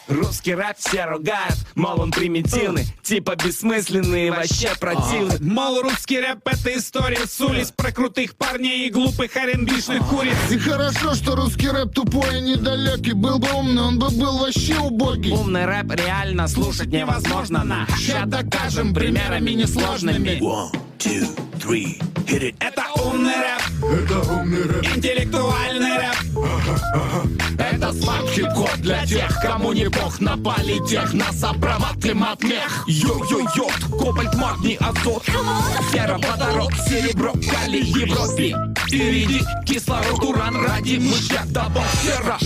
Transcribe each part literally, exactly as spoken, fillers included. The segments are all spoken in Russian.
Русский рэп все ругают, мол, он примитивный, типа бессмысленный и вообще противный. Мол, русский рэп — это история с улиц про крутых парней и глупых ар энд би-шных куриц. И хорошо, что русский рэп тупой и недалекий. Был бы умный, он бы был вообще убогий. Умный рэп реально слушать невозможно. На ща докажем примерами несложными. One, two, three, hit it. Это умный рэп, Это умный рэп. интеллектуальный рэп. Это слаг хип-хоп для тех, кому не пох на политех, на сопровод климат мех. Йо-йо-йо, кобальт, магний, азот, сера, водород, серебро, калий, Европе, иридий, кислород, уран, радий, мышьяк, добав, сера.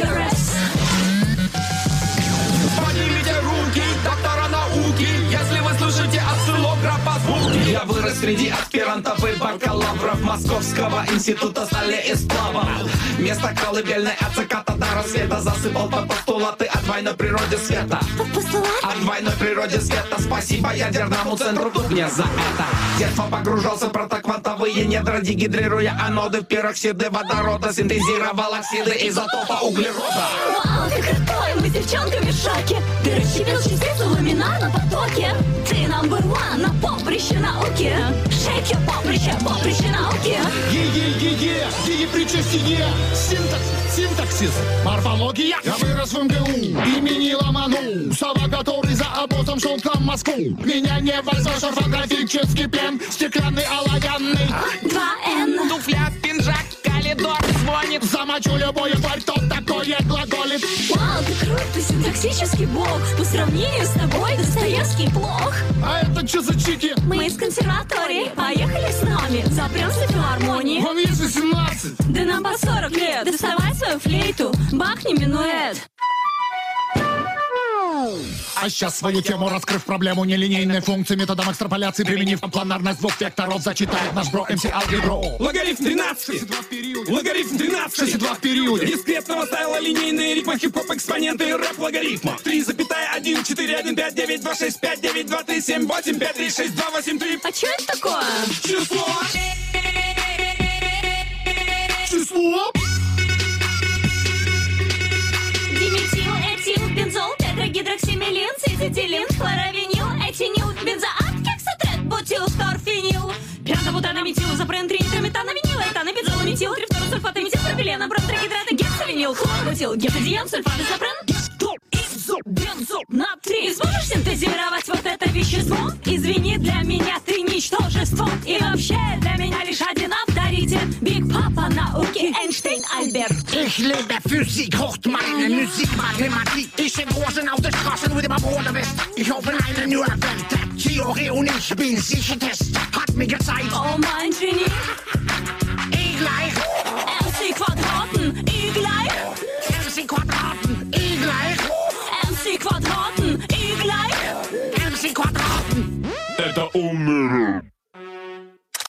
Поднимите руки, доктора науки, если вы слышите осциллограф по звуке. Я вырос среди аспирантов и бакалавров Московского института стали и сплава. Место колыбельной от заката до рассвета засыпал под постулаты о двойной природе света. О двойной природе света. Спасибо ядерному центру мне за это. Детство погружался в протоквантовые недра, дегидрируя аноды в пероксиды водорода, синтезировал оксиды изотопа углерода. Вау, ты крутой, мы с девчонками в шоке. Ты расщепил частицу в ламинарном потоке. Ты number one на поприще науки. Шейк your поприще, поприще науки. Е-е-е-е, е-е причастие. Синтакс, синтаксис, морфология. Я вырос в эм гэ у имени Ломану. Сова, который за обозом шел к нам в Москву. Меня не возьмешь орфографический плен. Стеклянный, оловянный. Два эн. Туфля, пинжак, коридор звонит. Замочу любую тварь, кто такое глаголит. Вау, ты крут, ты синтаксический бог. По сравнению с тобой Достоевский плох. А это что за чики? Мы из консерватории, поехали с нами. Запремся в филармонии. Вам есть восемнадцать. Да нам по сорок лет. Доставай свою флейту, бахни минуэт. А сейчас свою тему, раскрыв проблему нелинейной функции методом экстраполяции, применив планарность двух векторов, зачитает наш бро эм си Алгебро. Логарифм тринадцать. Логарифм тринадцать. шесть и два в периоде. Дискретного стайла линейные ритмы, хип-хоп, экспоненты и рэп логарифма. три, один, четыре, один, пять, девять, два, шесть, пять, девять, два, три, семь, восемь, пять, три, шесть, два, восемь, три. А что это такое? Число. Число. Диметил, этил, бензол, тетрагидроксимелин, цизетилин, хлоровинил, этинил, бензоат, кексотрет, бутил, торфинил. Пентабутанометил, запрен, тринитрометановинил, этанобензолометил, трифторосульфатометил, пропилен, бромтрагидраты, гексавинил, хлорбутил, гексадиен, сульфаты, запрен, бензол, натрий. Сможешь синтезировать вот это вещество? Извини, для меня ты ничтожество. И вообще для меня лишь один авторитет. Биг Папа науки, Эйнштейн, Альберт. Ich liebe Physik, hocht meine Musik, Mathematik. Ich bin großen auf der Straße, nur immer Bruder West. Ich hoffe, eine nur Welt. Theorie und ich bin sicher Test. Hat mir gezeigt. Oh mein Genie. E gleich. M C Quadraten, I gleich. M C Quadraten. E gleich. M C Quadraten, I gleich. M C Quadraten. Это умный рэп.